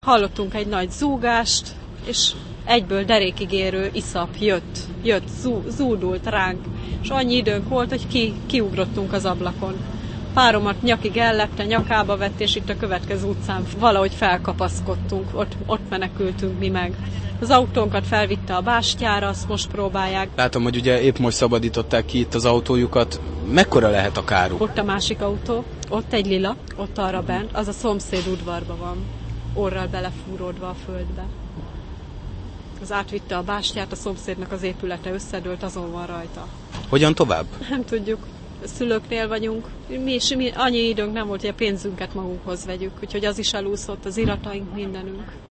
hallottunk egy nagy zúgást, és egyből derékig érő iszap jött, zúdult ránk, és annyi időnk volt, hogy kiugrottunk az ablakon. Páromat nyakig ellepte, nyakába vett, és itt a következő utcán valahogy felkapaszkodtunk, ott menekültünk mi meg. Az autónkat felvitte a bástyára, azt most próbálják. Látom, hogy ugye épp most szabadították ki itt az autójukat. Mekkora lehet a káruk? Ott a másik autó, ott egy lila, ott arra bent, az a szomszéd udvarban van, orral belefúródva a földbe. Az átvitte a bástyát, a szomszédnak az épülete összedőlt, azon van rajta. Hogyan tovább? Nem tudjuk. Szülőknél vagyunk. Mi annyi időnk nem volt, hogy a pénzünket magunkhoz vegyük, úgyhogy az is elúszott, az irataink, mindenünk.